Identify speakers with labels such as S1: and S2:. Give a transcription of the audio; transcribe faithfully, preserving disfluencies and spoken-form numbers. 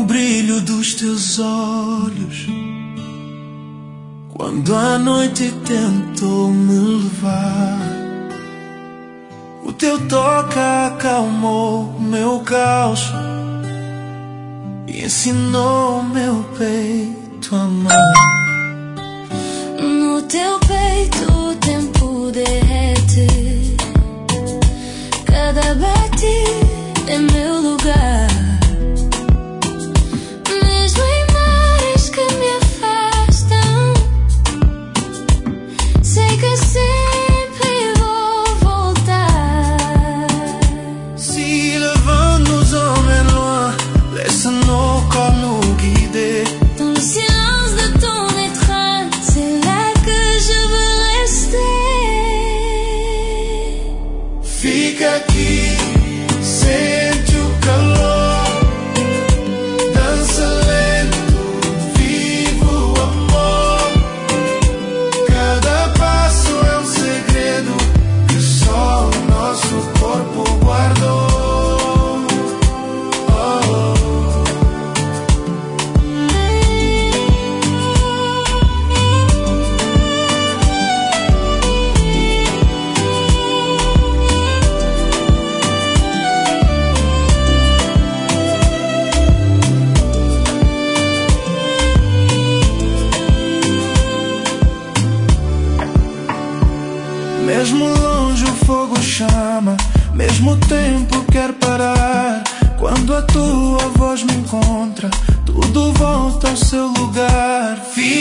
S1: brilho dos teus olhos quando a noite tentou me levar. O teu toque acalmou o meu caos e ensinou o meu peito a amar.
S2: No teu peito o tempo derrete, cada batida é meu lugar. Mesmo em mares que me afastam, sei que sempre vou voltar.
S1: Si le vent nous emmène loin, laisse-nous comme nous guider.
S2: Dans le silence de ton étreinte, c'est là que je veux rester.
S1: Fica aqui, sente o calor, dança lento, viva o amor. Cada passo é um segredo que só o nosso corpo guardou. Oh, oh. Mesmo longe o fogo chama, mesmo o tempo quer parar. Quando a tua voz me encontra, tudo volta ao seu lugar. Fica